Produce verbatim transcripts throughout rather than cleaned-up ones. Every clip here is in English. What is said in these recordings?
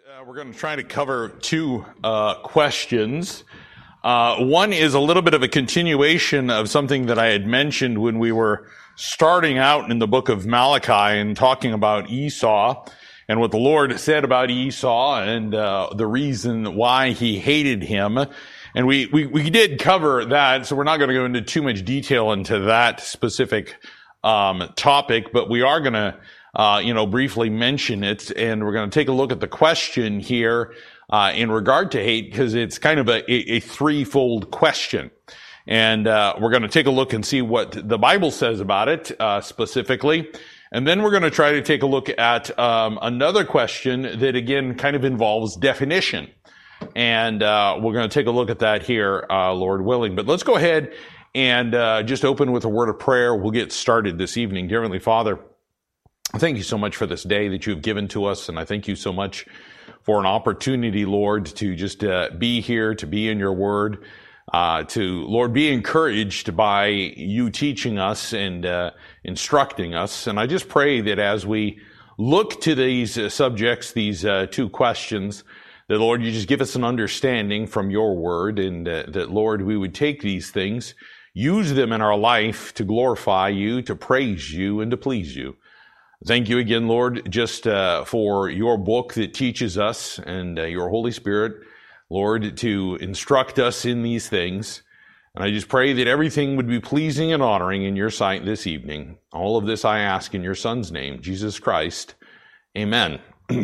Uh, we're going to try to cover two uh, questions. Uh, one is a little bit of a continuation of something that I had mentioned when we were starting out in the book of Malachi and talking about Esau and what the Lord said about Esau and uh, the reason why he hated him. And we, we, we did cover that, so we're not going to go into too much detail into that specific um, topic, but we are going to Uh, you know, briefly mention it, and we're going to take a look at the question here uh, in regard to hate, because it's kind of a, a, a threefold question. And uh, we're going to take a look and see what the Bible says about it uh, specifically. And then we're going to try to take a look at um, another question that, again, kind of involves definition. And uh, we're going to take a look at that here, uh, Lord willing. But let's go ahead and uh, just open with a word of prayer. We'll get started this evening. Dear Heavenly Father, thank you so much for this day that you've given to us, and I thank you so much for an opportunity, Lord, to just uh, be here, to be in your word, uh, to, Lord, be encouraged by you teaching us and uh, instructing us. And I just pray that as we look to these uh, subjects, these uh, two questions, that, Lord, you just give us an understanding from your word, and uh, that, Lord, we would take these things, use them in our life to glorify you, to praise you, and to please you. Thank you again, Lord, just uh, for your book that teaches us and uh, your Holy Spirit, Lord, to instruct us in these things. And I just pray that everything would be pleasing and honoring in your sight this evening. All of this I ask in your Son's name, Jesus Christ. Amen.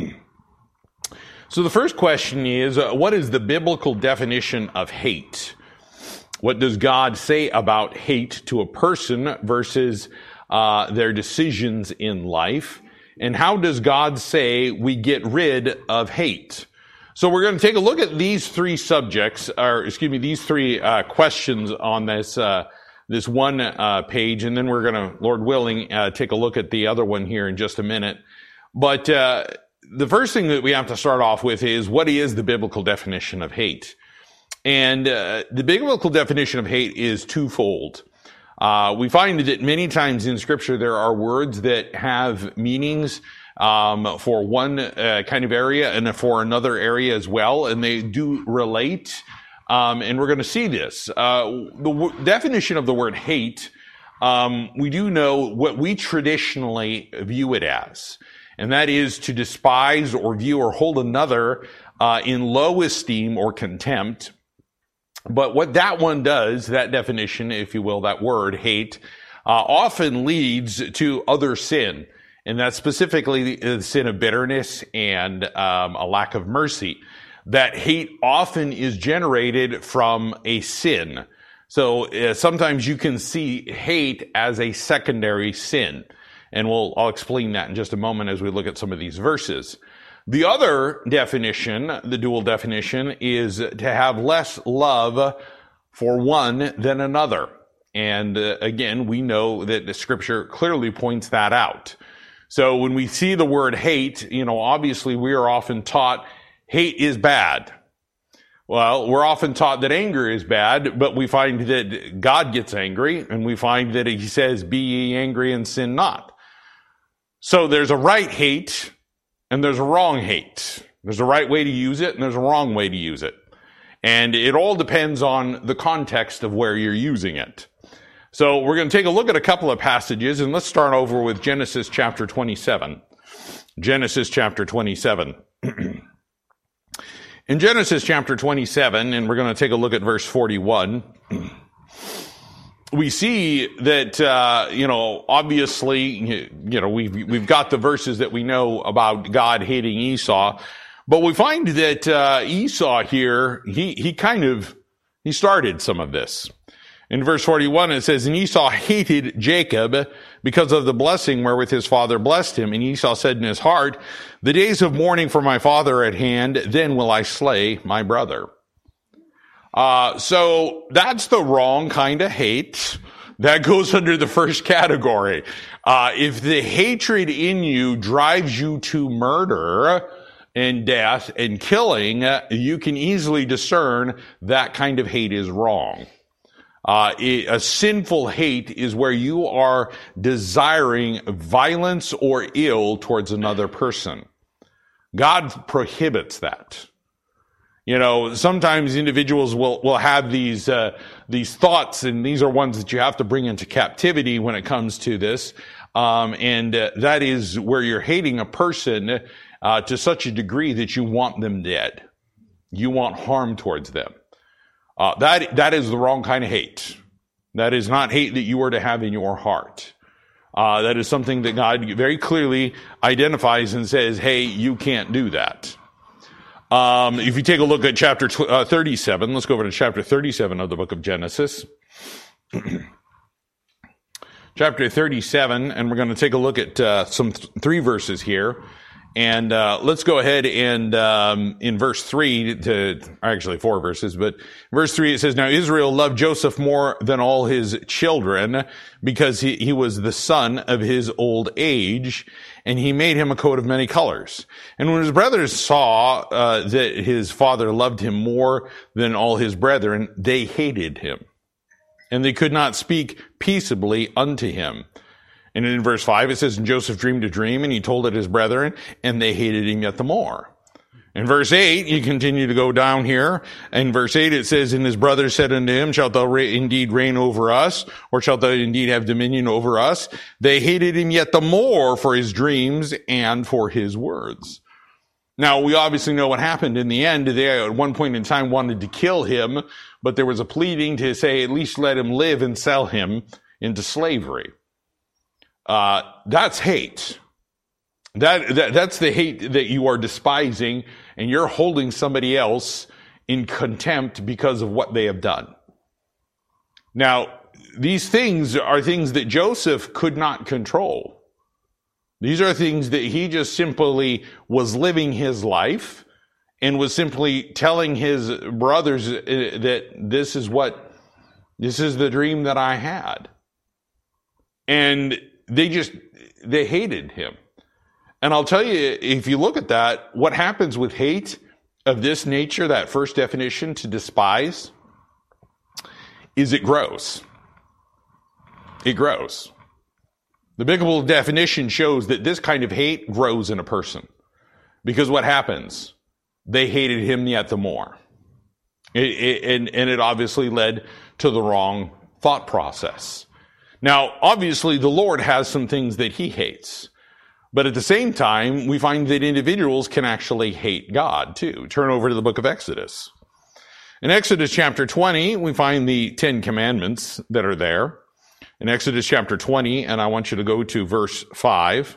So the first question is, uh, what is the biblical definition of hate? What does God say about hate to a person versus Uh, their decisions in life, and how does God say we get rid of hate? So we're going to take a look at these three subjects, or excuse me, these three uh, questions on this uh, this one uh, page, and then we're going to, Lord willing, uh, take a look at the other one here in just a minute. But uh, the first thing that we have to start off with is, what is the biblical definition of hate? And uh, the biblical definition of hate is twofold. Uh, we find that many times in Scripture there are words that have meanings um, for one uh, kind of area and for another area as well, and they do relate. Um, and we're going to see this. Uh, the w- definition of the word hate, um, we do know what we traditionally view it as, and that is to despise or view or hold another uh, in low esteem or contempt. But what that one does, that definition, if you will, that word, hate, uh, often leads to other sin. And that's specifically the sin of bitterness and um, a lack of mercy. That hate often is generated from a sin. So uh, sometimes you can see hate as a secondary sin. And we'll, I'll explain that in just a moment as we look at some of these verses. The other definition, the dual definition, is to have less love for one than another. And uh, again, we know that the Scripture clearly points that out. So when we see the word hate, you know, obviously we are often taught hate is bad. Well, we're often taught that anger is bad, but we find that God gets angry, and we find that he says, "Be ye angry and sin not." So there's a right hate, and there's a wrong hate. There's a right way to use it, and there's a wrong way to use it. And it all depends on the context of where you're using it. So we're going to take a look at a couple of passages, and let's start over with Genesis chapter twenty-seven. Genesis chapter twenty-seven. In Genesis chapter twenty-seven, and we're going to take a look at verse forty-one, we see that, uh, you know, obviously, you know, we've, we've got the verses that we know about God hating Esau, but we find that, uh, Esau here, he, he kind of, he started some of this. In verse forty-one, it says, "And Esau hated Jacob because of the blessing wherewith his father blessed him. And Esau said in his heart, the days of mourning for my father are at hand, then will I slay my brother." Uh, so that's the wrong kind of hate. That goes under the first category. Uh, if the hatred in you drives you to murder and death and killing, you can easily discern that kind of hate is wrong. Uh, a sinful hate is where you are desiring violence or ill towards another person. God prohibits that. You know, sometimes individuals will, will have these, uh, these thoughts, and these are ones that you have to bring into captivity when it comes to this. Um, and uh, that is where you're hating a person, uh, to such a degree that you want them dead. You want harm towards them. Uh, that, that is the wrong kind of hate. That is not hate that you are to have in your heart. Uh, that is something that God very clearly identifies and says, hey, you can't do that. Um, if you take a look at chapter tw- uh, thirty-seven, let's go over to chapter thirty-seven of the book of Genesis. Chapter thirty-seven, and we're going to take a look at uh, some th- three verses here. And uh, let's go ahead and um, in verse three, to actually four verses, but verse three it says, "Now Israel loved Joseph more than all his children, because he, he was the son of his old age, and he made him a coat of many colors. And when his brothers saw uh, that his father loved him more than all his brethren, they hated him, and they could not speak peaceably unto him." And in verse five, it says, "And Joseph dreamed a dream, and he told it his brethren, and they hated him yet the more." In verse eight, you continue to go down here. In verse eight, it says, "And his brothers said unto him, Shalt thou re- indeed reign over us, or shalt thou indeed have dominion over us? They hated him yet the more for his dreams and for his words." Now, we obviously know what happened in the end. They, at one point in time, wanted to kill him, but there was a pleading to say, at least let him live and sell him into slavery. Uh, that's hate. That, that, that's the hate that you are despising, and you're holding somebody else in contempt because of what they have done. Now, these things are things that Joseph could not control. These are things that he just simply was living his life and was simply telling his brothers that this is what, this is the dream that I had. And they just, they hated him. And I'll tell you, if you look at that, what happens with hate of this nature, that first definition, to despise, is it grows. It grows. The biblical definition shows that this kind of hate grows in a person. Because what happens? They hated him yet the more. It, it, and, and it obviously led to the wrong thought process. Now, obviously, the Lord has some things that he hates. But at the same time, we find that individuals can actually hate God, too. Turn over to the book of Exodus. In Exodus chapter twenty, we find the Ten Commandments that are there. In Exodus chapter twenty, and I want you to go to verse five.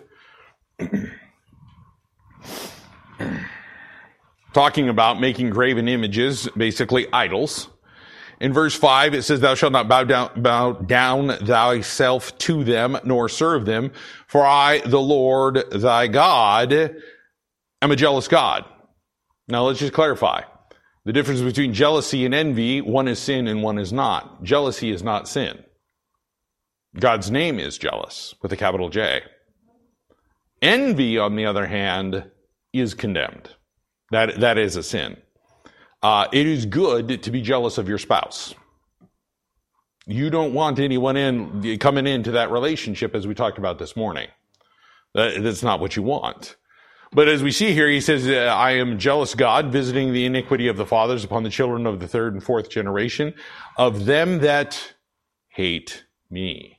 Talking about making graven images, basically idols. In verse five, it says, "Thou shalt not bow down, bow down thyself to them, nor serve them. For I, the Lord thy God, am a jealous God." Now let's just clarify. The difference between jealousy and envy, one is sin and one is not. Jealousy is not sin. God's name is jealous, with a capital J. Envy, on the other hand, is condemned. That, that is a sin. Uh, it is good to be jealous of your spouse. You don't want anyone in coming into that relationship, as we talked about this morning. That, that's not what you want. But as we see here, he says, "I am jealous God, visiting the iniquity of the fathers upon the children of the third and fourth generation of them that hate me."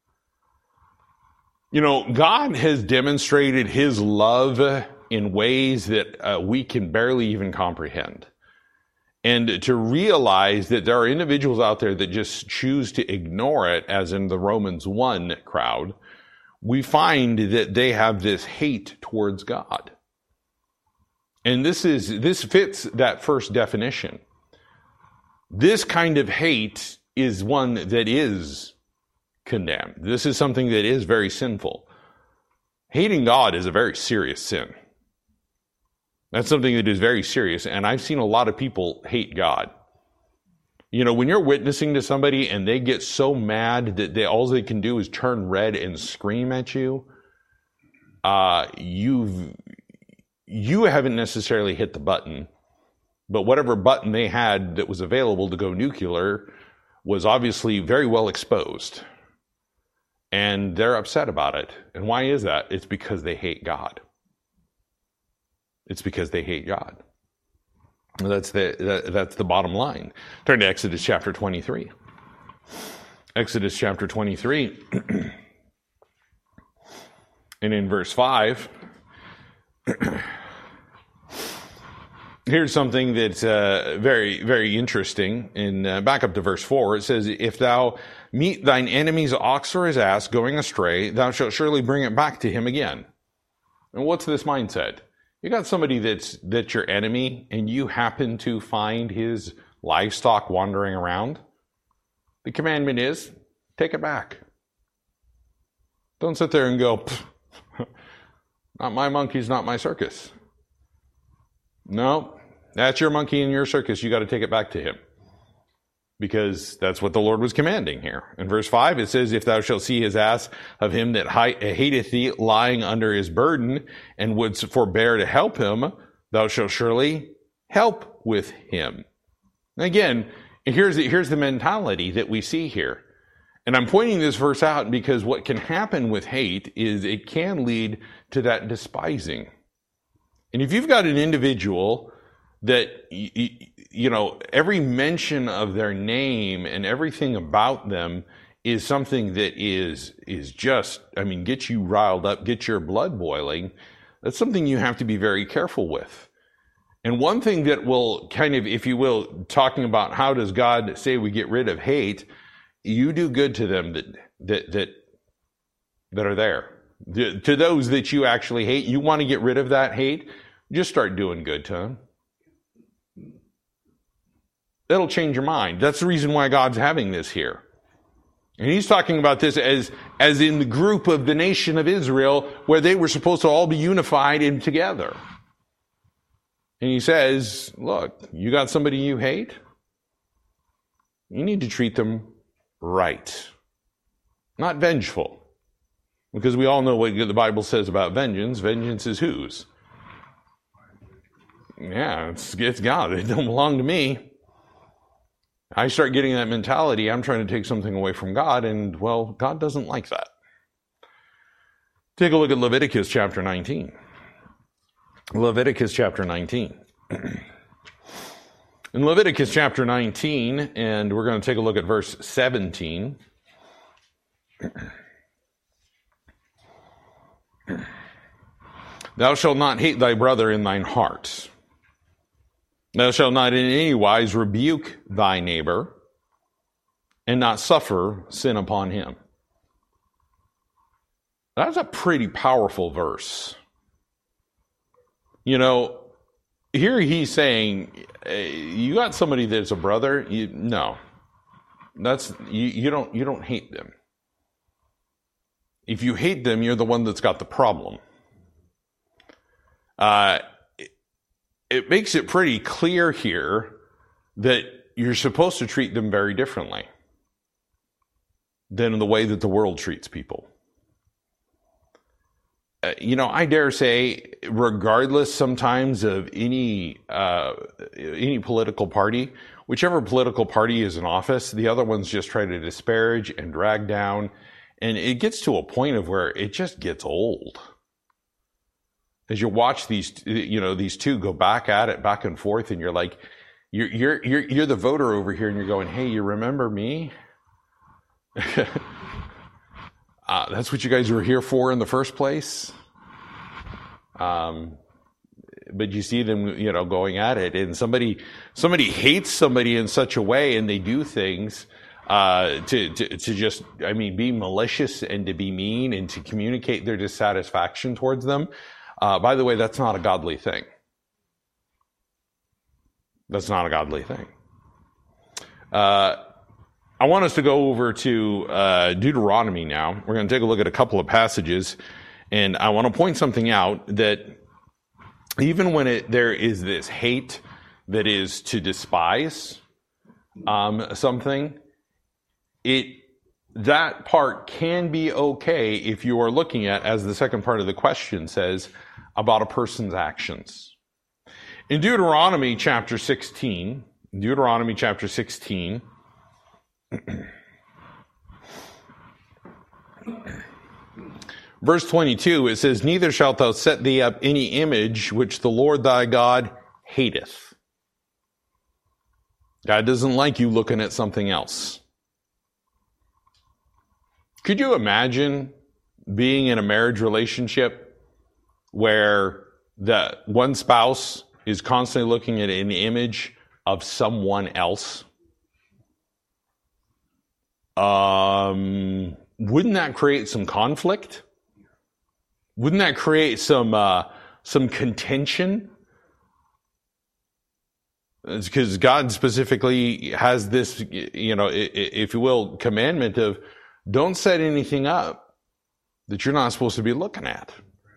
You know, God has demonstrated his love in ways that uh, we can barely even comprehend. And to realize that there are individuals out there that just choose to ignore it, as in the Romans one crowd, we find that they have this hate towards God. And this is, this fits that first definition. This kind of hate is one that is condemned. This is something that is very sinful. Hating God is a very serious sin. That's something that is very serious, and I've seen a lot of people hate God. You know, when you're witnessing to somebody and they get so mad that they, all they can do is turn red and scream at you, uh, you've, you haven't necessarily hit the button, but whatever button they had that was available to go nuclear was obviously very well exposed. And they're upset about it. And why is that? It's because they hate God. It's because they hate God. That's the that, that's the bottom line. Turn to Exodus chapter twenty-three. Exodus chapter twenty-three, and in verse five, here's something that's uh, very, very interesting. In uh, back up to verse four, it says, "If thou meet thine enemy's ox or his ass going astray, thou shalt surely bring it back to him again." And what's this mindset? You got somebody that's that's your enemy, and you happen to find his livestock wandering around. The commandment is, take it back. Don't sit there and go, not my monkeys, not my circus. No, that's your monkey in your circus. You got to take it back to him. Because that's what the Lord was commanding here. In verse five, it says, "If thou shalt see his ass of him that hateth thee lying under his burden, and wouldst forbear to help him, thou shalt surely help with him." Again, here's the, here's the mentality that we see here. And I'm pointing this verse out because what can happen with hate is it can lead to that despising. And if you've got an individual that, you know, every mention of their name and everything about them is something that is, is just, I mean, gets you riled up, gets your blood boiling, that's something you have to be very careful with. And one thing that will kind of, if you will, talking about how does God say we get rid of hate, you do good to them that, that, that, that are there. To those that you actually hate, you want to get rid of that hate, just start doing good to them. That'll change your mind. That's the reason why God's having this here. And he's talking about this as, as in the group of the nation of Israel, where they were supposed to all be unified and together. And he says, look, you got somebody you hate? You need to treat them right. Not vengeful. Because we all know what the Bible says about vengeance. Vengeance is whose? Yeah, it's, it's God. It don't belong to me. I start getting that mentality, I'm trying to take something away from God, and, well, God doesn't like that. Take a look at Leviticus chapter nineteen. Leviticus chapter nineteen. In Leviticus chapter nineteen, and we're going to take a look at verse seventeen. "Thou shalt not hate thy brother in thine heart. Thou shalt not in any wise rebuke thy neighbor, and not suffer sin upon him." That's a pretty powerful verse. You know, here he's saying, you got somebody that's a brother, you, no. That's you, you don't you don't hate them. If you hate them, you're the one that's got the problem. Uh It makes it pretty clear here that you're supposed to treat them very differently than in the way that the world treats people. Uh, you know, I dare say, regardless sometimes of any uh, any political party, whichever political party is in office, the other ones just try to disparage and drag down, and it gets to a point of where it just gets old. As you watch these, you know, these two go back at it, back and forth, and you're like, you're you're you're you're the voter over here, and you're going, "Hey, you remember me? uh, that's what you guys were here for in the first place." Um, but you see them, you know, going at it, and somebody somebody hates somebody in such a way, and they do things uh, to to to just, I mean, be malicious and to be mean and to communicate their dissatisfaction towards them. Uh, by the way, that's not a godly thing. That's not a godly thing. Uh, I want us to go over to uh, Deuteronomy now. We're going to take a look at a couple of passages, and I want to point something out that even when it, there is this hate that is to despise um, something, it that part can be okay if you are looking at, as the second part of the question says, about a person's actions. In Deuteronomy chapter sixteen, Deuteronomy chapter sixteen, Verse twenty-two, it says, neither shalt thou set thee up any image which the Lord thy God hateth. God doesn't like you looking at something else. Could you imagine being in a marriage relationship where the one spouse is constantly looking at an image of someone else? Um, wouldn't that create some conflict? Wouldn't that create some uh, some contention? It's because God specifically has this, you know, if you will, commandment of don't set anything up that you're not supposed to be looking at.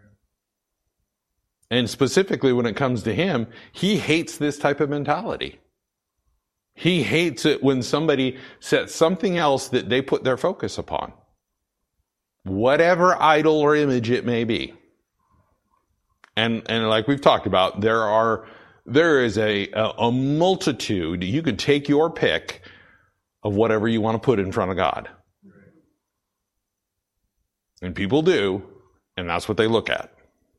And specifically when it comes to him, he hates this type of mentality. He hates it when somebody sets something else that they put their focus upon. Whatever idol or image it may be. And and like we've talked about, there are there is a, a, a multitude, you can take your pick of whatever you want to put in front of God. And people do, and that's what they look at.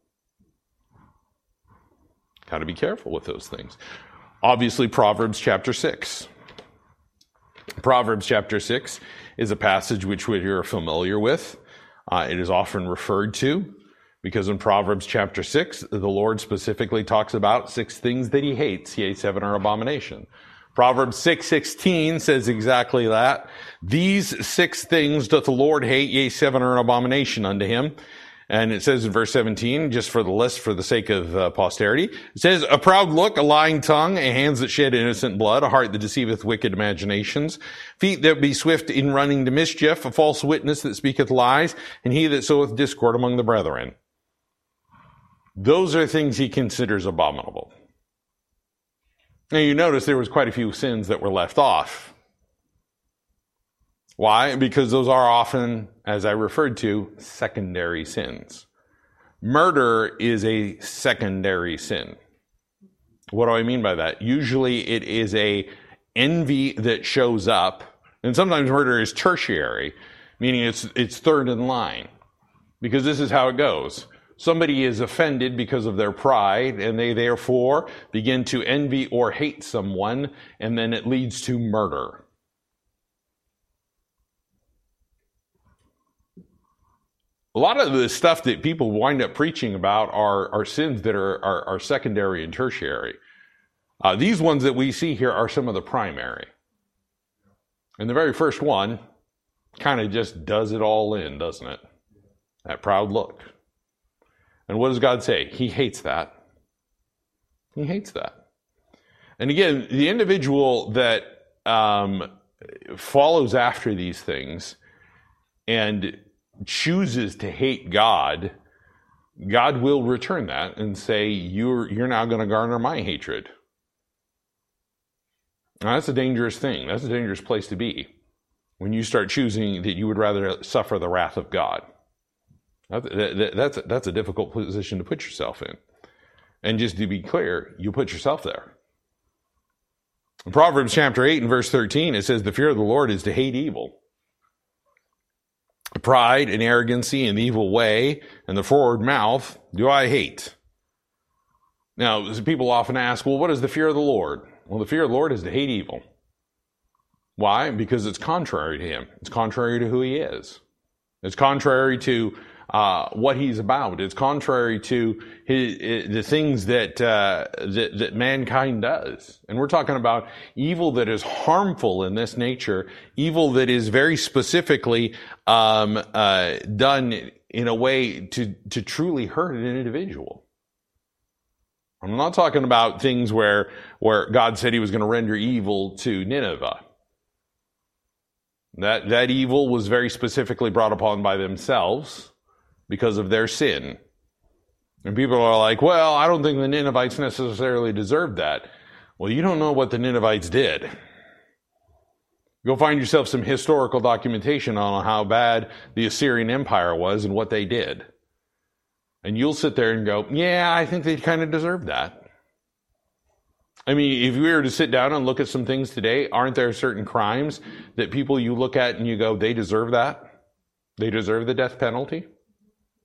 Got to be careful with those things. Obviously, Proverbs chapter six. Proverbs chapter six is a passage which you're familiar with. Uh, it is often referred to because in Proverbs chapter six, the Lord specifically talks about six things that he hates. Yea, seven are abomination. Proverbs six sixteen says exactly that. These six things doth the Lord hate, yea, seven are an abomination unto him. And it says in verse seventeen, just for the list, for the sake of uh, posterity, it says, a proud look, a lying tongue, a hands that shed innocent blood, a heart that deceiveth wicked imaginations, feet that be swift in running to mischief, a false witness that speaketh lies, and he that soweth discord among the brethren. Those are things he considers abominable. Now you notice there was quite a few sins that were left off. Why? Because those are often, as I referred to, secondary sins. Murder is a secondary sin. What do I mean by that? Usually it is a envy that shows up, and sometimes murder is tertiary, meaning it's it's third in line. Because this is how it goes. Somebody is offended because of their pride, and they therefore begin to envy or hate someone, and then it leads to murder. A lot of the stuff that people wind up preaching about are, are sins that are, are, are secondary and tertiary. Uh, these ones that we see here are some of the primary. And the very first one kind of just does it all in, doesn't it? That proud look. And what does God say? He hates that. He hates that. And again, the individual that um, follows after these things and chooses to hate God, God will return that and say, you're, you're now going to garner my hatred. Now, that's a dangerous thing. That's a dangerous place to be when you start choosing that you would rather suffer the wrath of God. That, that, that's, that's a difficult position to put yourself in. And just to be clear, you put yourself there. In Proverbs chapter eight and verse thirteen, it says, the fear of the Lord is to hate evil. Pride and arrogancy and the evil way and the forward mouth do I hate. Now, people often ask, well, what is the fear of the Lord? Well, the fear of the Lord is to hate evil. Why? Because it's contrary to him. It's contrary to who he is. It's contrary to uh, what he's about. It's contrary to his, the things that, uh, that that mankind does. And we're talking about evil that is harmful in this nature, evil that is very specifically um, uh, done in a way to to truly hurt an individual. I'm not talking about things where where God said he was going to render evil to Nineveh. That that evil was very specifically brought upon by themselves because of their sin. And people are like, well, I don't think the Ninevites necessarily deserved that. Well, you don't know what the Ninevites did. Go find yourself some historical documentation on how bad the Assyrian Empire was and what they did. And you'll sit there and go, yeah, I think they kind of deserve that. I mean, if we were to sit down and look at some things today, aren't there certain crimes that people you look at and you go, they deserve that? They deserve the death penalty?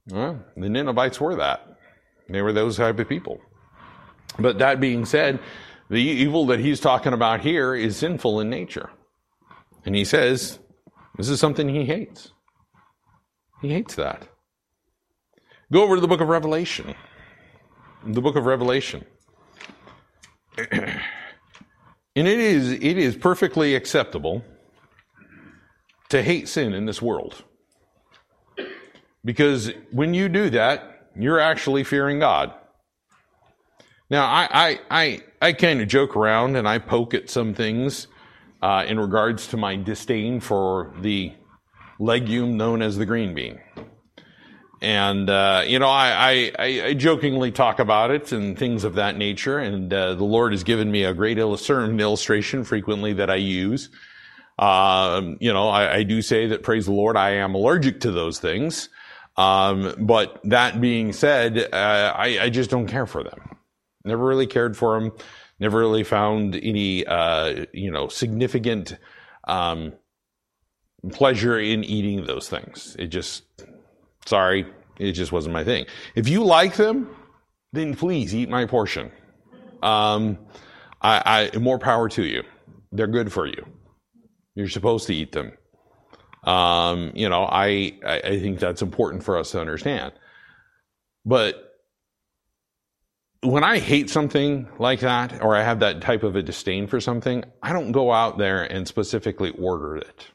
Well, the Ninevites were that. They were those type of people. But that being said, the evil that he's talking about here is sinful in nature. And he says, this is something he hates. He hates that. Go over to the book of Revelation. The book of Revelation. And it is, it is perfectly acceptable to hate sin in this world. Because when you do that, you're actually fearing God. Now, I I I, I kind of joke around and I poke at some things uh, in regards to my disdain for the legume known as the green bean. And, uh, you know, I, I, I jokingly talk about it and things of that nature. And uh, the Lord has given me a great illustration frequently that I use. Um, you know, I, I do say that, praise the Lord, I am allergic to those things. Um, but that being said, uh, I, I just don't care for them. Never really cared for them. Never really found any, uh, you know, significant, um, pleasure in eating those things. It just, sorry, it just wasn't my thing. If you like them, then please eat my portion. Um, I, I, more power to you. They're good for you. You're supposed to eat them. Um, you know, I, I think that's important for us to understand. But when I hate something like that, or I have that type of a disdain for something, I don't go out there and specifically order it.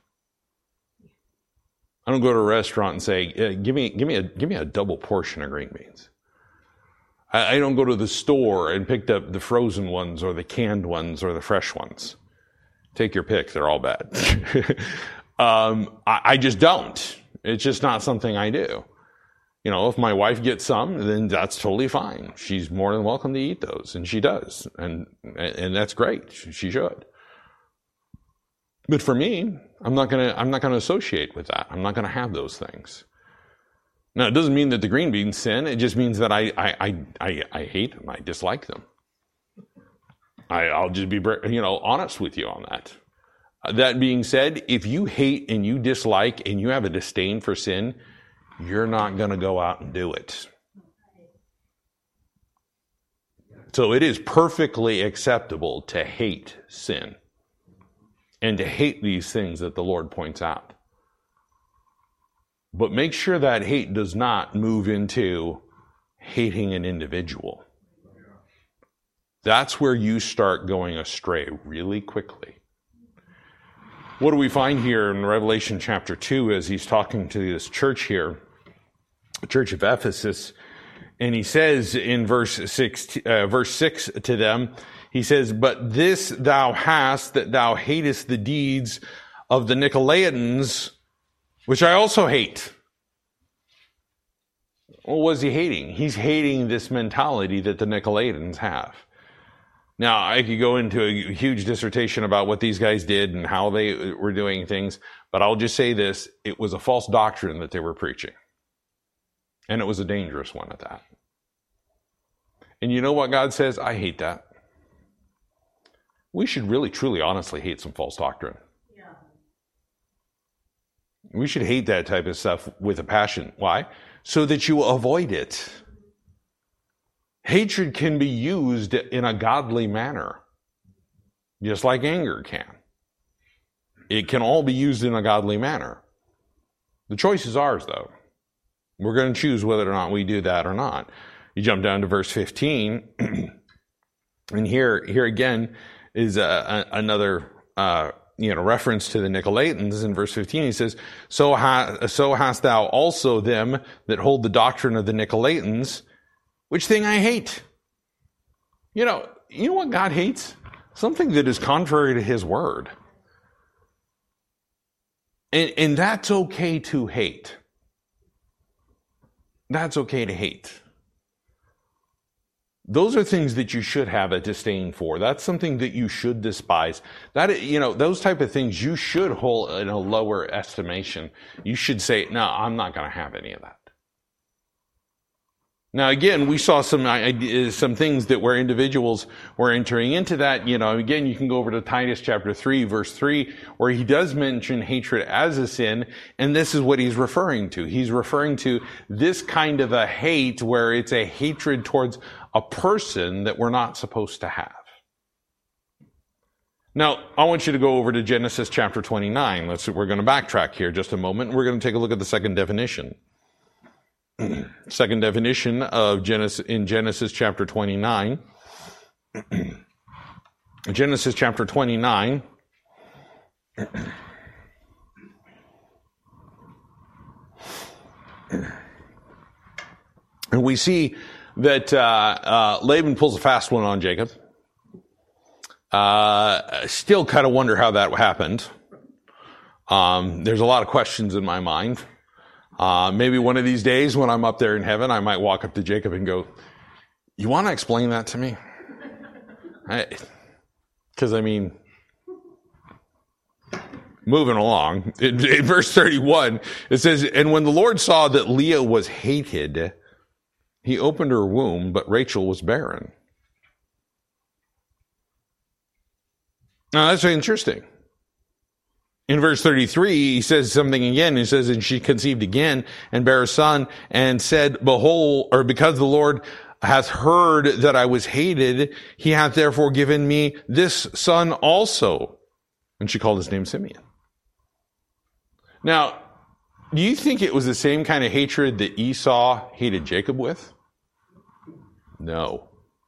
I don't go to a restaurant and say, "Give me, give me a, give me a double portion of green beans." I, I don't go to the store and pick up the frozen ones or the canned ones or the fresh ones. Take your pick; they're all bad. um, I, I just don't. It's just not something I do. You know, if my wife gets some, then that's totally fine. She's more than welcome to eat those, and she does, and and that's great. She should. But for me, I'm not gonna I'm not gonna associate with that. I'm not gonna have those things. Now, it doesn't mean that the green beans sin. It just means that I I I I, I hate them. I dislike them. I, I'll just be you know honest with you on that. That being said, if you hate and you dislike and you have a disdain for sin, you're not going to go out and do it. So it is perfectly acceptable to hate sin and to hate these things that the Lord points out. But make sure that hate does not move into hating an individual. That's where you start going astray really quickly. What do we find here in Revelation chapter two as he's talking to this church here? Church of Ephesus, and he says in verse six, uh, verse six to them, he says, "But this thou hast, that thou hatest the deeds of the Nicolaitans, which I also hate." Well, what is he hating? He's hating this mentality that the Nicolaitans have. Now, I could go into a huge dissertation about what these guys did and how they were doing things, but I'll just say this: it was a false doctrine that they were preaching. And it was a dangerous one at that. And you know what God says? I hate that. We should really, truly, honestly hate some false doctrine. Yeah. We should hate that type of stuff with a passion. Why? So that you avoid it. Hatred can be used in a godly manner, just like anger can. It can all be used in a godly manner. The choice is ours, though. We're going to choose whether or not we do that or not. You jump down to verse fifteen, and here, here again is a, a, another, uh, you know, reference to the Nicolaitans. In verse fifteen, he says, "So, ha- so hast thou also them that hold the doctrine of the Nicolaitans, which thing I hate." You know, you know what God hates? Something that is contrary to His word, and and that's okay to hate. That's okay to hate. Those are things that you should have a disdain for. That's something that you should despise. That, you know, those type of things you should hold in a lower estimation. You should say, no, I'm not going to have any of that. Now, again, we saw some ideas, some things that where individuals were entering into that. You know, again, you can go over to Titus chapter three, verse three, where he does mention hatred as a sin, and this is what he's referring to. He's referring to this kind of a hate where it's a hatred towards a person that we're not supposed to have. Now, I want you to go over to Genesis chapter twenty-nine. Let's, we're going to backtrack here just a moment. We're going to take a look at the second definition. Second definition of Genesis in Genesis chapter twenty-nine. Genesis chapter twenty-nine. And we see that uh, uh, Laban pulls a fast one on Jacob. Uh, still kind of wonder how that happened. Um, there's a lot of questions in my mind. Uh, maybe one of these days when I'm up there in heaven, I might walk up to Jacob and go, you want to explain that to me? Because, I, I mean, moving along, in, in verse thirty-one, it says, and when the Lord saw that Leah was hated, he opened her womb, but Rachel was barren. Now, that's interesting. In verse thirty-three, he says something again. He says, and she conceived again and bare a son and said, behold, or because the Lord hath heard that I was hated, he hath therefore given me this son also. And she called his name Simeon. Now, do you think it was the same kind of hatred that Esau hated Jacob with? No.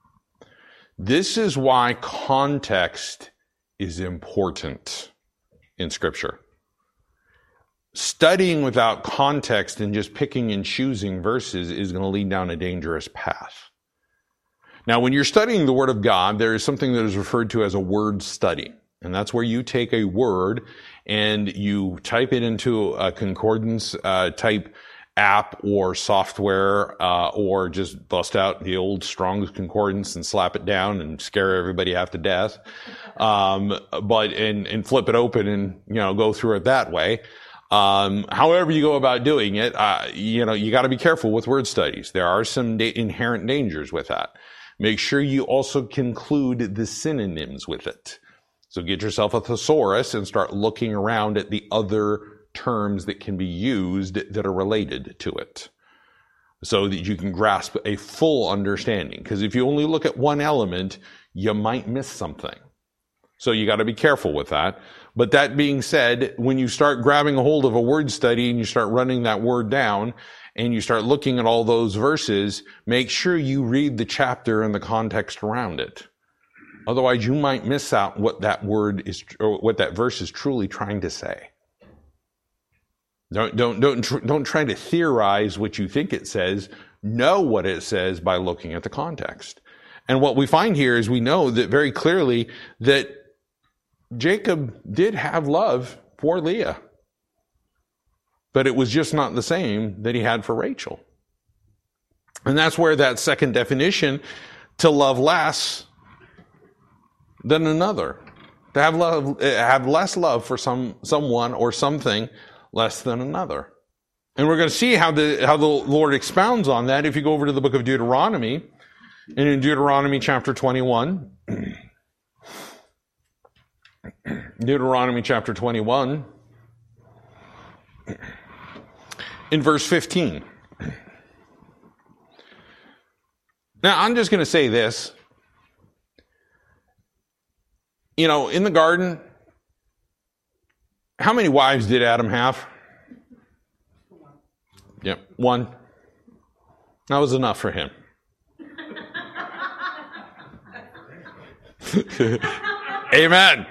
This is why context is important in Scripture. Studying without context and just picking and choosing verses is going to lead down a dangerous path. Now, when you're studying the Word of God, there is something that is referred to as a word study. And that's where you take a word and you type it into a concordance uh, type app or software, uh, or just bust out the old Strong's Concordance and slap it down and scare everybody half to death. Um, but, and, and flip it open and, you know, go through it that way. Um, however you go about doing it, uh, you know, you got to be careful with word studies. There are some da- inherent dangers with that. Make sure you also conclude the synonyms with it. So get yourself a thesaurus and start looking around at the other terms that can be used that are related to it, so that you can grasp a full understanding. Because if you only look at one element, you might miss something. So you got to be careful with that. But that being said, when you start grabbing a hold of a word study and you start running that word down and you start looking at all those verses, make sure you read the chapter and the context around it. Otherwise, you might miss out what that word is, or what that verse is truly trying to say. Don't, don't, don't, don't try to theorize what you think it says. Know what it says by looking at the context. And what we find here is we know that very clearly that Jacob did have love for Leah, but it was just not the same that he had for Rachel. And that's where that second definition, to love less than another, to have love, have less love for some, someone or something less than another. And we're going to see how the, how the Lord expounds on that if you go over to the book of Deuteronomy. And in Deuteronomy chapter twenty-one, Deuteronomy chapter twenty-one, in verse fifteen. Now, I'm just going to say this. You know, in the garden, how many wives did Adam have? Yep, one. That was enough for him. Amen.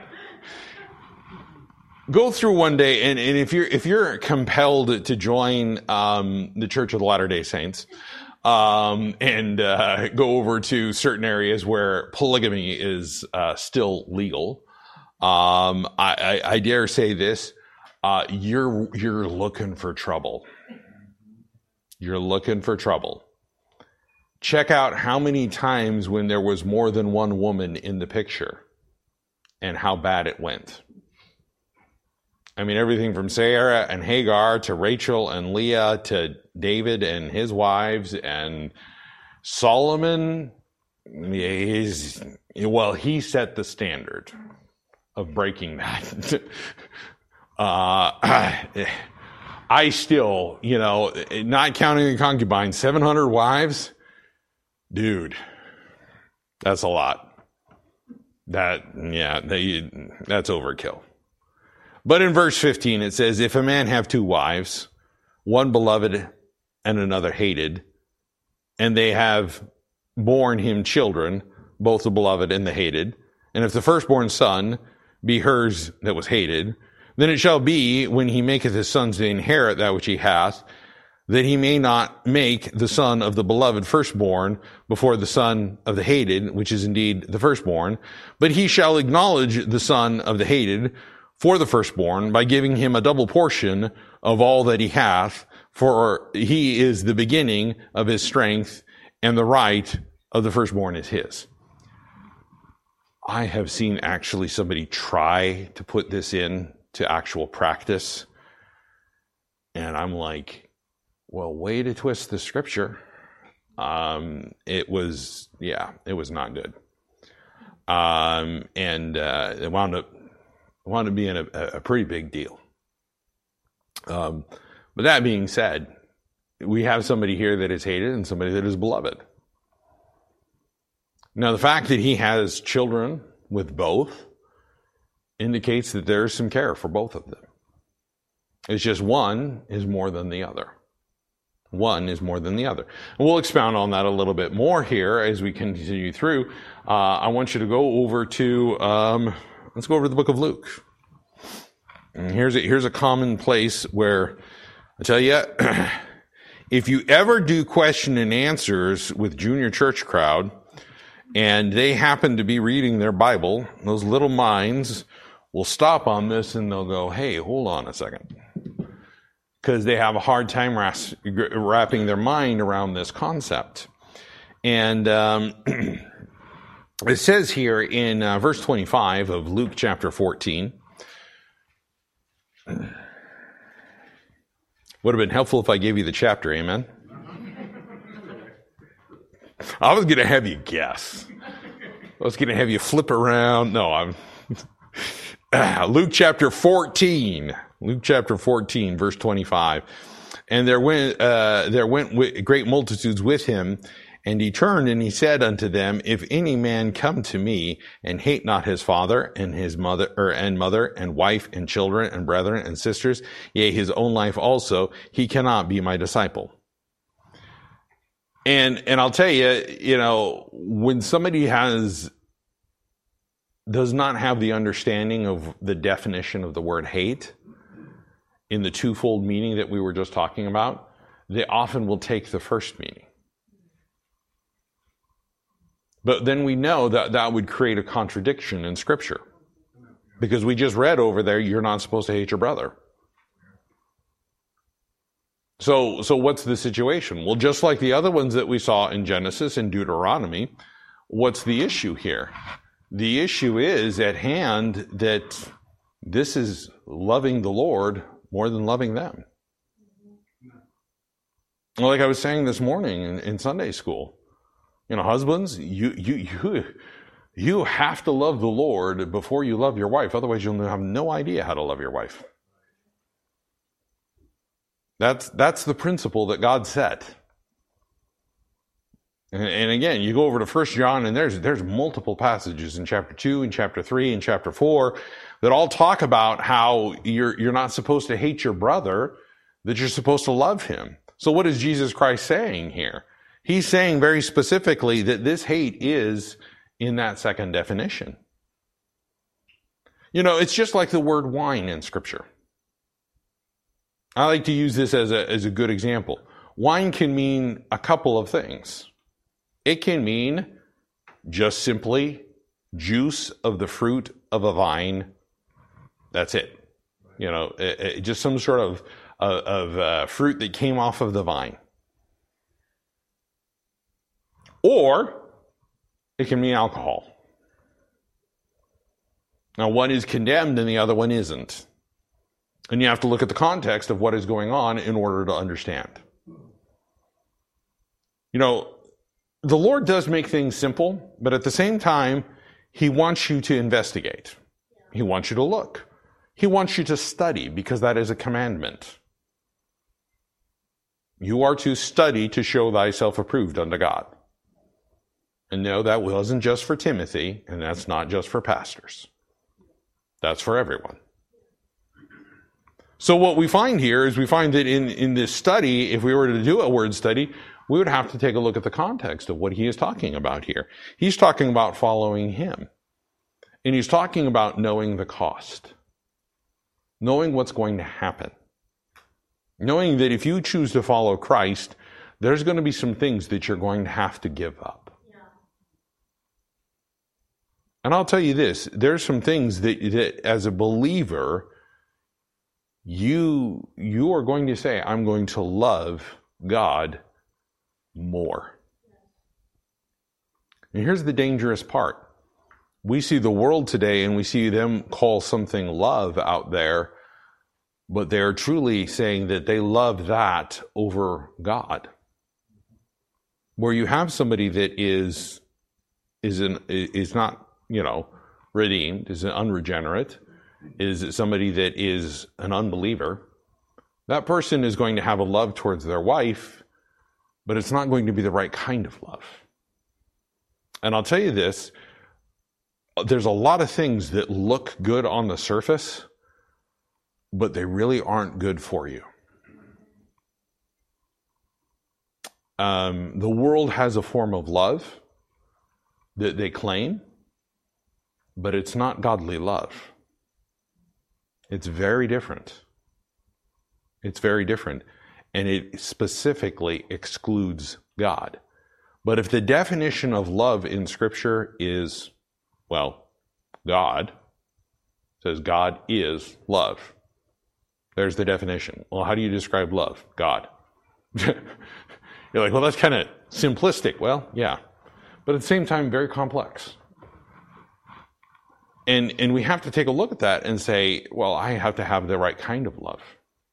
Go through one day, and, and if you're if you're compelled to join um, the Church of the Latter-day Saints, um, and uh, go over to certain areas where polygamy is uh, still legal, um, I, I, I dare say this: uh, you're you're looking for trouble. You're looking for trouble. Check out how many times when there was more than one woman in the picture and how bad it went. I mean, everything from Sarah and Hagar to Rachel and Leah to David and his wives and Solomon is, well, he set the standard of breaking that. uh, I still, you know, not counting the concubines, seven hundred wives, dude, that's a lot. That, yeah, they, that's overkill. But in verse fifteen, it says, if a man have two wives, one beloved and another hated, and they have borne him children, both the beloved and the hated, and if the firstborn son be hers that was hated, then it shall be, when he maketh his sons to inherit that which he hath, that he may not make the son of the beloved firstborn before the son of the hated, which is indeed the firstborn, but he shall acknowledge the son of the hated for the firstborn by giving him a double portion of all that he hath, for he is the beginning of his strength, and the right of the firstborn is his. I have seen actually somebody try to put this in to actual practice, and I'm like, well, way to twist the scripture. Um, it was, yeah, it was not good. Um, and uh, it wound up, wound up being a, a pretty big deal. Um, but that being said, we have somebody here that is hated and somebody that is beloved. Now, the fact that he has children with both indicates that there's some care for both of them. It's just one is more than the other. One is more than the other. And we'll expound on that a little bit more here as we continue through. Uh, I want you to go over to, um, let's go over to the book of Luke. And here's a, here's a common place where, I tell you, if you ever do question and answers with junior church crowd, and they happen to be reading their Bible, those little minds will stop on this and they'll go, hey, hold on a second. Because they have a hard time ras- wrapping their mind around this concept. And um, it says here in uh, verse twenty-five of Luke chapter fourteen, would have been helpful if I gave you the chapter, amen? I was going to have you guess. I was going to have you flip around. No, I'm... Luke chapter fourteen. Luke chapter fourteen, verse twenty-five. And there went, uh, there went w- great multitudes with him, and he turned and he said unto them, if any man come to me and hate not his father and his mother, or, and mother and wife and children and brethren and sisters, yea, his own life also, he cannot be my disciple. And, and I'll tell you, you know, when somebody has, does not have the understanding of the definition of the word hate in the twofold meaning that we were just talking about, they often will take the first meaning. But then we know that that would create a contradiction in Scripture. Because we just read over there, you're not supposed to hate your brother. So, so what's the situation? Well, just like the other ones that we saw in Genesis and Deuteronomy, what's the issue here? The issue is at hand that this is loving the Lord more than loving them. Well, like I was saying this morning in, in Sunday school, you know, husbands, you, you, you, you have to love the Lord before you love your wife. Otherwise, you'll have no idea how to love your wife. That's, that's the principle that God set. And, and again, you go over to First John, and there's, there's multiple passages in chapter two and chapter three and chapter four that all talk about how you're, you're not supposed to hate your brother, that you're supposed to love him. So what is Jesus Christ saying here? He's saying very specifically that this hate is in that second definition. You know, it's just like the word wine in Scripture. I like to use this as a, as a good example. Wine can mean a couple of things. It can mean just simply juice of the fruit of a vine. That's it. You know, it, it, just some sort of, uh, of uh, fruit that came off of the vine. Or it can mean alcohol. Now, one is condemned and the other one isn't. And you have to look at the context of what is going on in order to understand. You know, the Lord does make things simple, but at the same time, he wants you to investigate. He wants you to look. He wants you to study, because that is a commandment. You are to study to show thyself approved unto God. And no, that wasn't just for Timothy, and that's not just for pastors. That's for everyone. So what we find here is we find that in, in this study, if we were to do a word study, we would have to take a look at the context of what he is talking about here. He's talking about following him. And he's talking about knowing the cost. Knowing what's going to happen. Knowing that if you choose to follow Christ, there's going to be some things that you're going to have to give up. Yeah. And I'll tell you this, there's some things that, that as a believer, you, you are going to say, I'm going to love God more. And here's the dangerous part. We see the world today and we see them call something love out there, but they're truly saying that they love that over God. Where you have somebody that is is an, is not, you know, redeemed, is an unregenerate, is somebody that is an unbeliever, that person is going to have a love towards their wife, but it's not going to be the right kind of love. And I'll tell you this, there's a lot of things that look good on the surface, but they really aren't good for you. Um, the world has a form of love that they claim, but it's not godly love. It's very different. It's very different. And it specifically excludes God. But if the definition of love in Scripture is, well, God, says God is love. There's the definition. Well, how do you describe love? God. You're like, well, that's kind of simplistic. Well, yeah. But at the same time, very complex. And and we have to take a look at that and say, well, I have to have the right kind of love.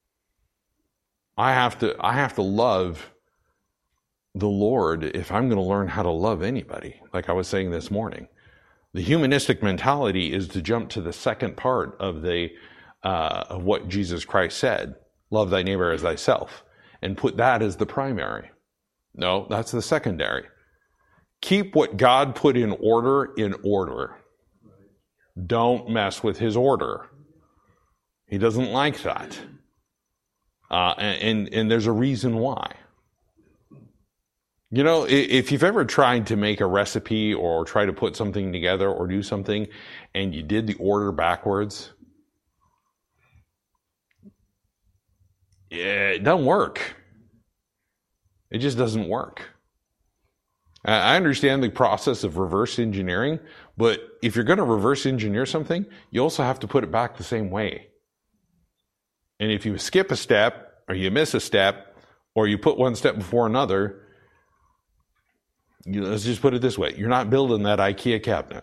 I have to I have to love the Lord if I'm going to learn how to love anybody, like I was saying this morning. The humanistic mentality is to jump to the second part of the uh, of what Jesus Christ said, love thy neighbor as thyself, and put that as the primary. No, that's the secondary. Keep what God put in order in order. Don't mess with his order. He doesn't like that. Uh, and, and there's a reason why. You know, if you've ever tried to make a recipe or try to put something together or do something and you did the order backwards, yeah, it doesn't work. It just doesn't work. I understand the process of reverse engineering, but if you're going to reverse engineer something, you also have to put it back the same way. And if you skip a step, or you miss a step, or you put one step before another, you know, let's just put it this way. You're not building that IKEA cabinet.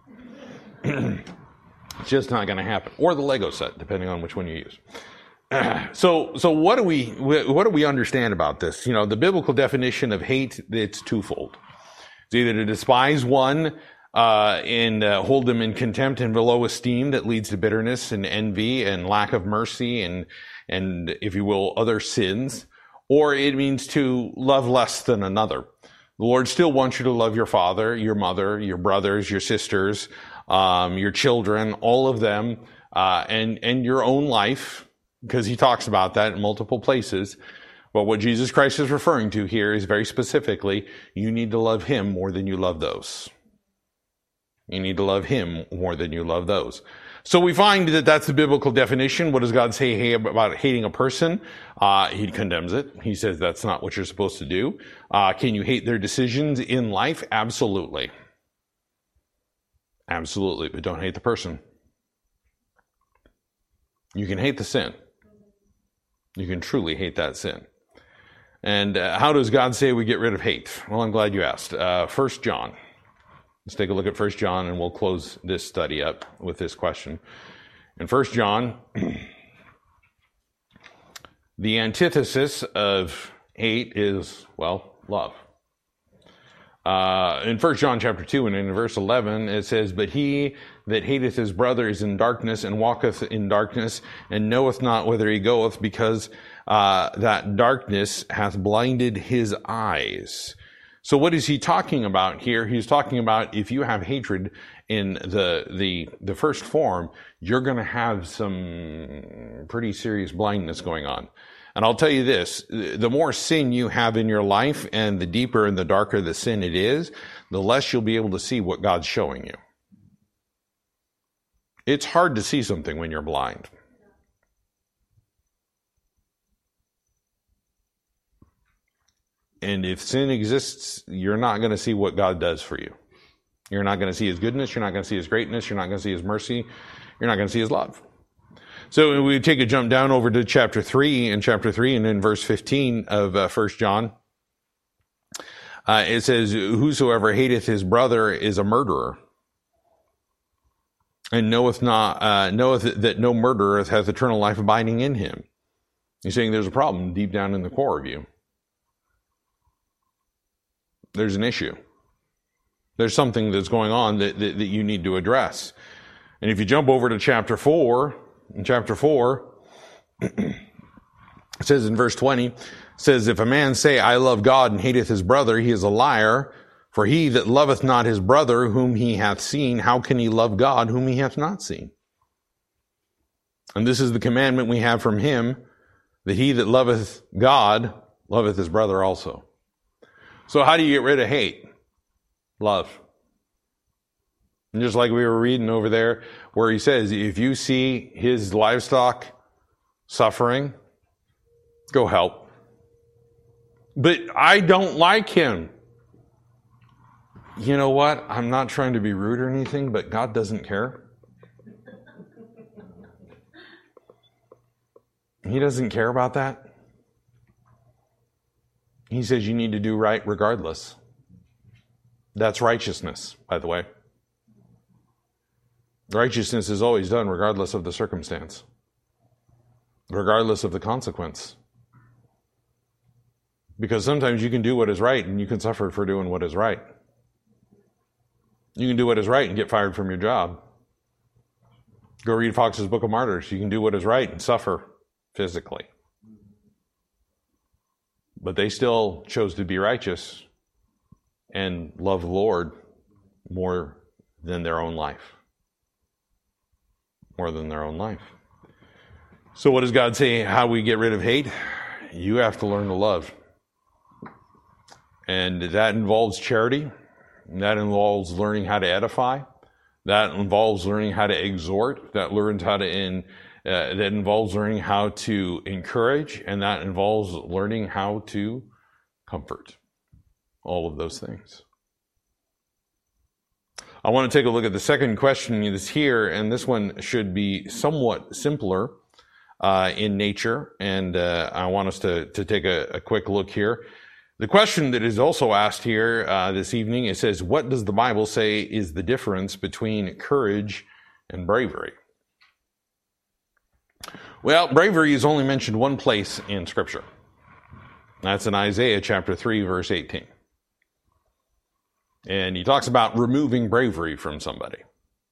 It's just not going to happen. Or the Lego set, depending on which one you use. So, so what do we, what do we understand about this? You know, the biblical definition of hate, it's twofold. It's either to despise one, uh, and uh, hold them in contempt and below esteem that leads to bitterness and envy and lack of mercy and, and, if you will, other sins. Or it means to love less than another. The Lord still wants you to love your father, your mother, your brothers, your sisters, um, your children, all of them, uh, and, and your own life, because he talks about that in multiple places. But what Jesus Christ is referring to here is very specifically, you need to love him more than you love those. You need to love him more than you love those. So we find that that's the biblical definition. What does God say about hating a person? Uh, he condemns it. He says that's not what you're supposed to do. Uh, can you hate their decisions in life? Absolutely. Absolutely, but don't hate the person. You can hate the sin. You can truly hate that sin. And uh, how does God say we get rid of hate? Well, I'm glad you asked. Uh, First John. Let's take a look at First John, and we'll close this study up with this question. In First John, the antithesis of hate is, well, love. Uh, in First John chapter two and in verse eleven, it says, "But he that hateth his brother is in darkness, and walketh in darkness, and knoweth not whither he goeth, because uh, that darkness hath blinded his eyes." So what is he talking about here? He's talking about if you have hatred in the the the first form, you're going to have some pretty serious blindness going on. And I'll tell you this, the more sin you have in your life and the deeper and the darker the sin it is, the less you'll be able to see what God's showing you. It's hard to see something when you're blind. And if sin exists, you're not going to see what God does for you. You're not going to see his goodness. You're not going to see his greatness. You're not going to see his mercy. You're not going to see his love. So we take a jump down over to chapter three, in chapter three and in verse fifteen of uh, First John. Uh, it says, "Whosoever hateth his brother is a murderer, and knoweth not, uh, knoweth that no murderer hath eternal life abiding in him." He's saying there's a problem deep down in the core of you. There's an issue. There's something that's going on that, that, that you need to address. And if you jump over to chapter four, in chapter four, it says in verse twenty, it says, "If a man say, I love God, and hateth his brother, he is a liar. For he that loveth not his brother whom he hath seen, how can he love God whom he hath not seen? And this is the commandment we have from him, that he that loveth God loveth his brother also." So how do you get rid of hate? Love. And just like we were reading over there, where he says, if you see his livestock suffering, go help. But I don't like him. You know what? I'm not trying to be rude or anything, but God doesn't care. He doesn't care about that. He says you need to do right regardless. That's righteousness, by the way. Righteousness is always done regardless of the circumstance, regardless of the consequence. Because sometimes you can do what is right and you can suffer for doing what is right. You can do what is right and get fired from your job. Go read Fox's Book of Martyrs. You can do what is right and suffer physically. But they still chose to be righteous and love the Lord more than their own life. More than their own life. So what does God say how we get rid of hate? You have to learn to love. And that involves charity. That involves learning how to edify. That involves learning how to exhort. That learns how to in, uh, that involves learning how to encourage. And that involves learning how to comfort. All of those things. I want to take a look at the second question that's here, and this one should be somewhat simpler uh, in nature, and uh, I want us to, to take a, a quick look here. The question that is also asked here uh, this evening, it says, what does the Bible say is the difference between courage and bravery? Well, bravery is only mentioned one place in Scripture. That's in Isaiah chapter three, verse eighteen. And he talks about removing bravery from somebody.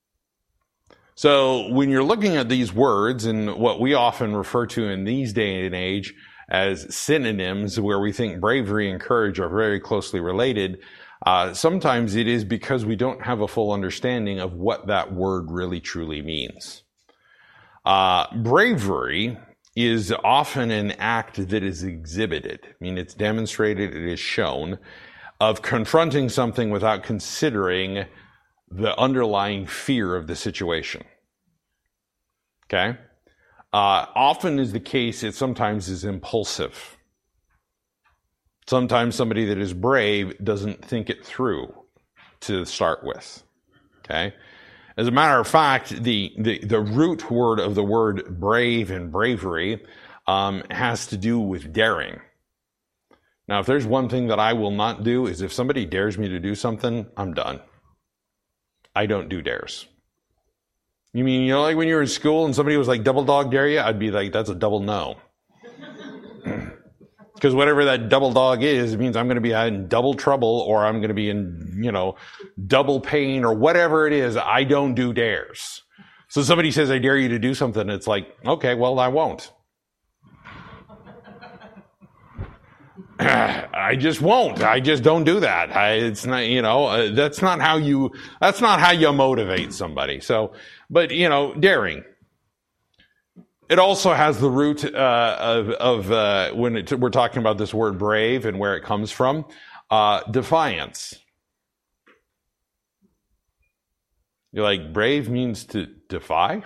So when you're looking at these words and what we often refer to in these day and age as synonyms, where we think bravery and courage are very closely related, uh, sometimes it is because we don't have a full understanding of what that word really truly means. Uh, bravery is often an act that is exhibited. I mean, it's demonstrated, it is shown, of confronting something without considering the underlying fear of the situation. Okay? Uh, often is the case, it sometimes is impulsive. Sometimes somebody that is brave doesn't think it through to start with. Okay? As a matter of fact, the, the, the root word of the word brave and bravery um, has to do with daring. Now, if there's one thing that I will not do is if somebody dares me to do something, I'm done. I don't do dares. You mean, you know, like when you were in school and somebody was like, double dog dare you? I'd be like, that's a double no. Because whatever that double dog is, it means I'm going to be in double trouble, or I'm going to be in, you know, double pain, or whatever it is. I don't do dares. So somebody says, I dare you to do something. It's like, okay, well, I won't. I just won't. I just don't do that. I, it's not, you know, uh, that's not how you, that's not how you motivate somebody. So, but, you know, daring. It also has the root uh, of, of uh, when it, we're talking about this word brave and where it comes from, uh, defiance. You're like, brave means to defy?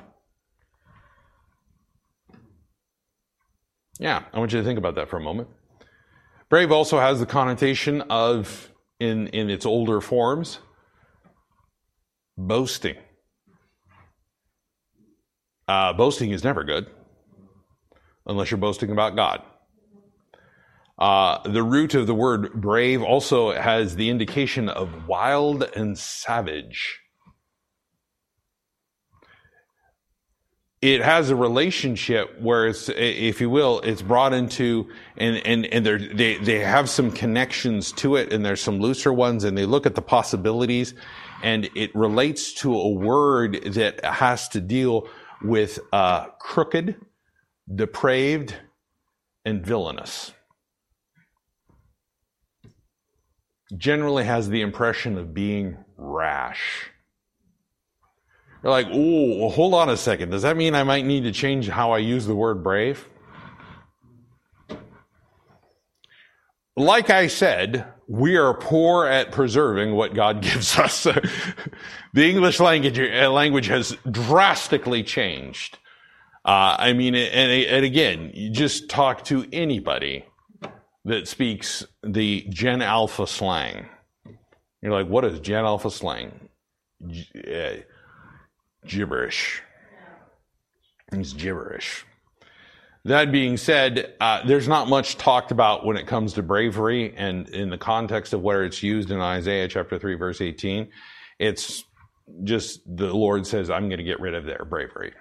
Yeah, I want you to think about that for a moment. Brave also has the connotation of, in, in its older forms, boasting. Uh, boasting is never good, unless you're boasting about God. Uh, the root of the word brave also has the indication of wild and savage. It has a relationship where it's, if you will, it's brought into, and, and, and they, they have some connections to it, and there's some looser ones, and they look at the possibilities, and it relates to a word that has to deal with uh, crooked, depraved, and villainous. Generally has the impression of being rash. You're like, oh, well, hold on a second. Does that mean I might need to change how I use the word brave? Like I said, we are poor at preserving what God gives us. The English language, language has drastically changed. Uh, I mean, and, and again, you just talk to anybody that speaks the Gen Alpha slang. You're like, what is Gen Alpha slang? G- Gibberish. It's gibberish. That being said, uh, there's not much talked about when it comes to bravery, and in the context of where it's used in Isaiah chapter three, verse eighteen, it's just the Lord says, I'm going to get rid of their bravery.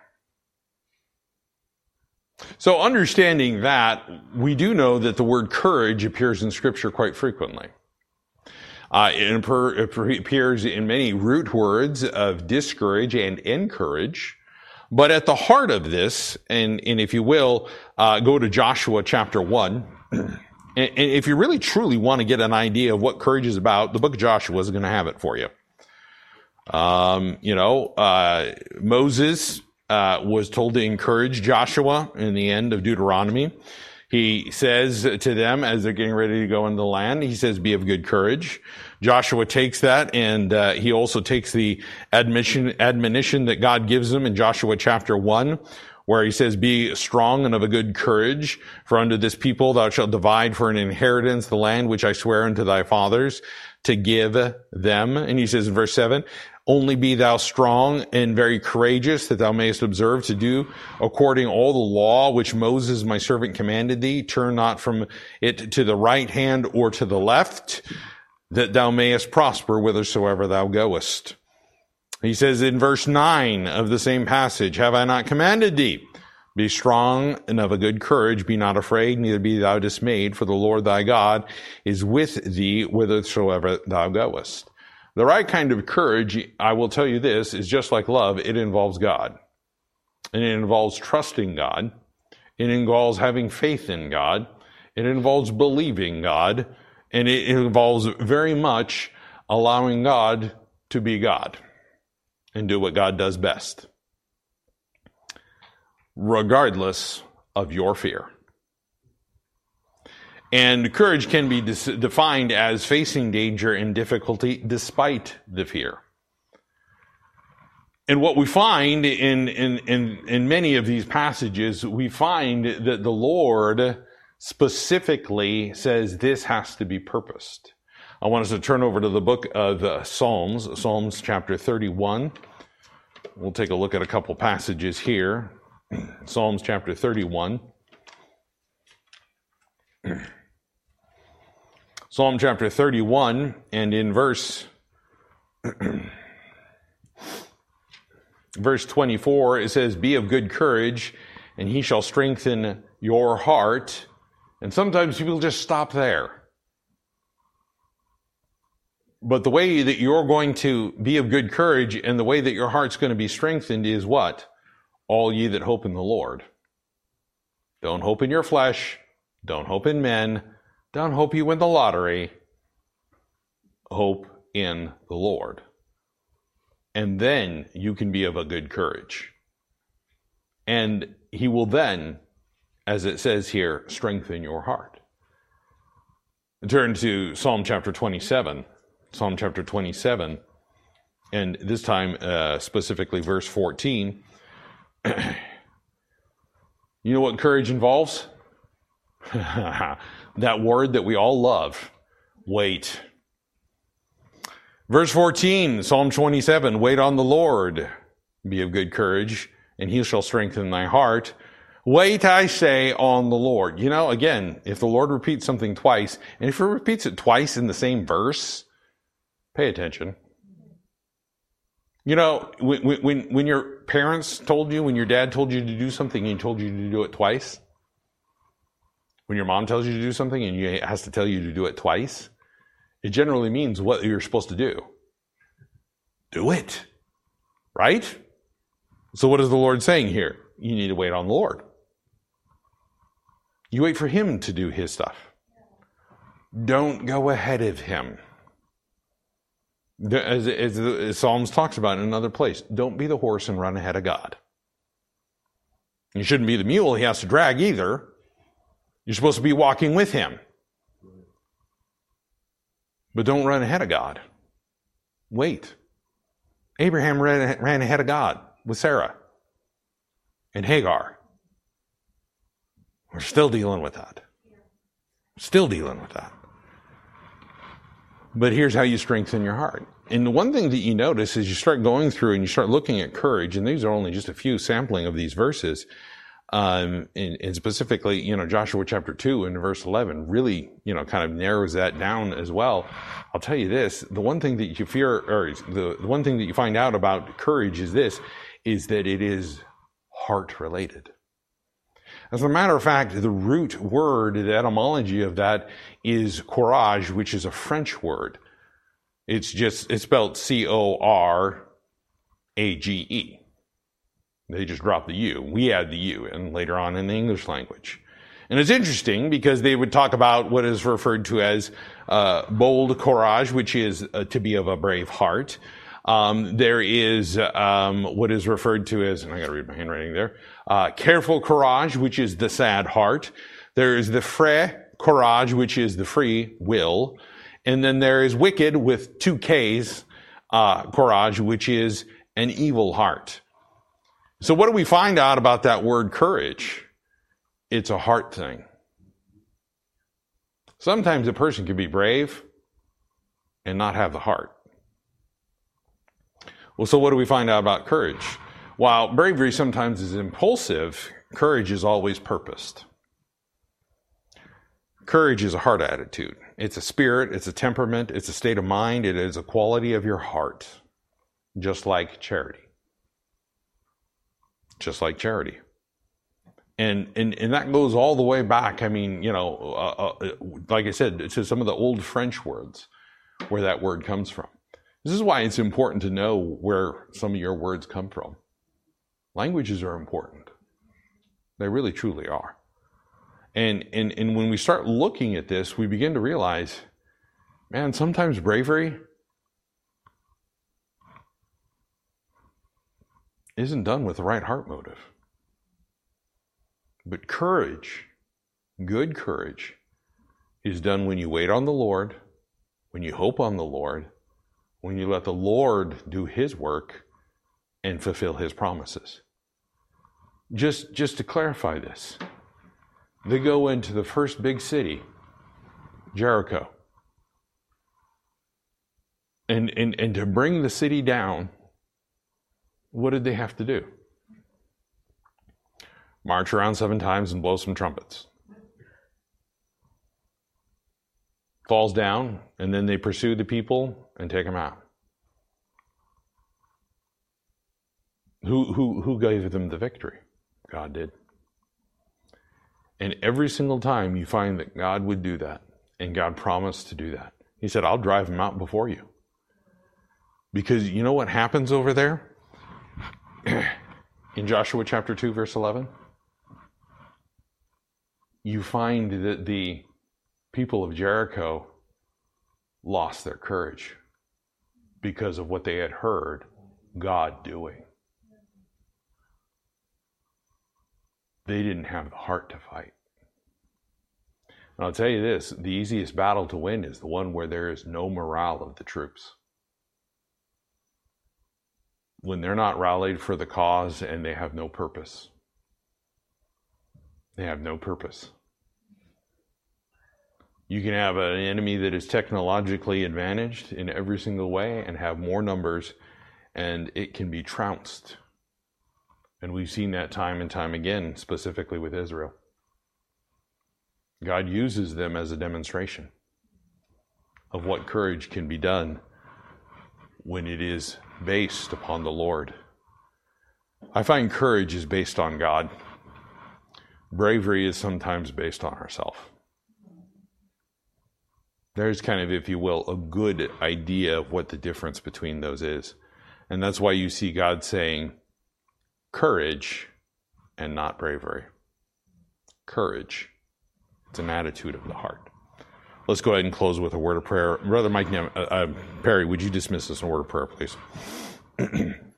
So understanding that, we do know that the word courage appears in Scripture quite frequently. Uh, it, it appears in many root words of discourage and encourage. But at the heart of this, and, and if you will, uh, go to Joshua chapter one. And, and if you really truly want to get an idea of what courage is about, the book of Joshua is going to have it for you. Um, you know, uh, Moses uh, was told to encourage Joshua in the end of Deuteronomy. He says to them as they're getting ready to go into the land, he says, be of good courage. Joshua takes that, and uh, he also takes the admission, admonition that God gives him in Joshua chapter one, where he says, be strong and of a good courage, for unto this people thou shalt divide for an inheritance the land which I swear unto thy fathers to give them. And he says in verse seven, only be thou strong and very courageous, that thou mayest observe to do according all the law which Moses my servant commanded thee. Turn not from it to the right hand or to the left, that thou mayest prosper whithersoever thou goest. He says in verse nine of the same passage, have I not commanded thee? Be strong and of a good courage, be not afraid, neither be thou dismayed, for the Lord thy God is with thee whithersoever thou goest. The right kind of courage, I will tell you this, is just like love. It involves God. And it involves trusting God. It involves having faith in God. It involves believing God. And it involves very much allowing God to be God and do what God does best, regardless of your fear. And courage can be dis- defined as facing danger and difficulty despite the fear. And what we find in, in, in, in many of these passages, we find that the Lord specifically says this has to be purposed. I want us to turn over to the book of uh, Psalms, Psalms chapter thirty-one. We'll take a look at a couple passages here. Psalms chapter thirty-one. Psalm chapter thirty-one, and in verse verse twenty-four, it says, be of good courage, and he shall strengthen your heart. And sometimes people just stop there. But the way that you're going to be of good courage and the way that your heart's going to be strengthened is what? All ye that hope in the Lord. Don't hope in your flesh. Don't hope in men. Don't hope you win the lottery. Hope in the Lord. And then you can be of a good courage. And he will then, as it says here, strengthen your heart. Turn to Psalm chapter twenty-seven. Psalm chapter twenty-seven. And this time, uh, specifically verse fourteen. You know what courage involves? That word that we all love. Wait. Verse fourteen, Psalm twenty-seven, wait on the Lord, be of good courage, and he shall strengthen thy heart. Wait, I say, on the Lord. You know, again, if the Lord repeats something twice, and if he repeats it twice in the same verse, pay attention. You know, when, when, when your parents told you, when your dad told you to do something and he told you to do it twice, when your mom tells you to do something and he has to tell you to do it twice, it generally means what you're supposed to do. Do it. Right? So what is the Lord saying here? You need to wait on the Lord. You wait for him to do his stuff. Don't go ahead of him. As, as, as Psalms talks about in another place, don't be the horse and run ahead of God. You shouldn't be the mule he has to drag either. You're supposed to be walking with him. But don't run ahead of God. Wait. Abraham ran, ran ahead of God with Sarah and Hagar. We're still dealing with that. Still dealing with that. But here's how you strengthen your heart. And the one thing that you notice is you start going through and you start looking at courage, and these are only just a few sampling of these verses. Um, and, and specifically, you know, Joshua chapter two and verse eleven really, you know, kind of narrows that down as well. I'll tell you this, the one thing that you fear, or the, the one thing that you find out about courage is this, is that it is heart related. As a matter of fact, the root word, the etymology of that is courage, which is a French word. It's just, it's spelled C O R A G E. They just drop the U. We add the U in later on in the English language. And it's interesting because they would talk about what is referred to as uh, bold courage, which is uh, to be of a brave heart. Um, there is um, what is referred to as, and I got to read my handwriting there, uh, careful courage, which is the sad heart. There is the frais courage, which is the free will. And then there is wicked with two K's, uh, courage, which is an evil heart. So what do we find out about that word courage? It's a heart thing. Sometimes a person can be brave and not have the heart. Well, so what do we find out about courage? While bravery sometimes is impulsive, courage is always purposed. Courage is a heart attitude. It's a spirit, it's a temperament, it's a state of mind, it is a quality of your heart, just like charity. Just like charity. And, and, and that goes all the way back, I mean, you know, uh, uh, like I said, to some of the old French words, where that word comes from. This is why it's important to know where some of your words come from. Languages are important. They really, truly are. And, and, and when we start looking at this, we begin to realize, man, sometimes bravery isn't done with the right heart motive. But courage, good courage, is done when you wait on the Lord, when you hope on the Lord, when you let the Lord do his work and fulfill his promises. Just, just to clarify this, they go into the first big city, Jericho. And, and, and to bring the city down, what did they have to do? March around seven times and blow some trumpets. Falls down, and then they pursue the people and take them out. Who, who, who gave them the victory? God did. And every single time you find that God would do that, and God promised to do that. He said, I'll drive them out before you. Because you know what happens over there? In Joshua chapter two, verse eleven? You find that the people of Jericho lost their courage because of what they had heard God doing. They didn't have the heart to fight. And I'll tell you this, the easiest battle to win is the one where there is no morale of the troops. When they're not rallied for the cause and they have no purpose. They have no purpose. You can have an enemy that is technologically advantaged in every single way and have more numbers, and it can be trounced. And we've seen that time and time again, specifically with Israel. God uses them as a demonstration of what courage can be done when it is based upon the Lord. I find courage is based on God. Bravery is sometimes based on ourselves. There's kind of, if you will, a good idea of what the difference between those is. And that's why you see God saying courage and not bravery. Courage. It's an attitude of the heart. Let's go ahead and close with a word of prayer. Brother Mike uh, uh, Perry, would you dismiss us in a word of prayer, please?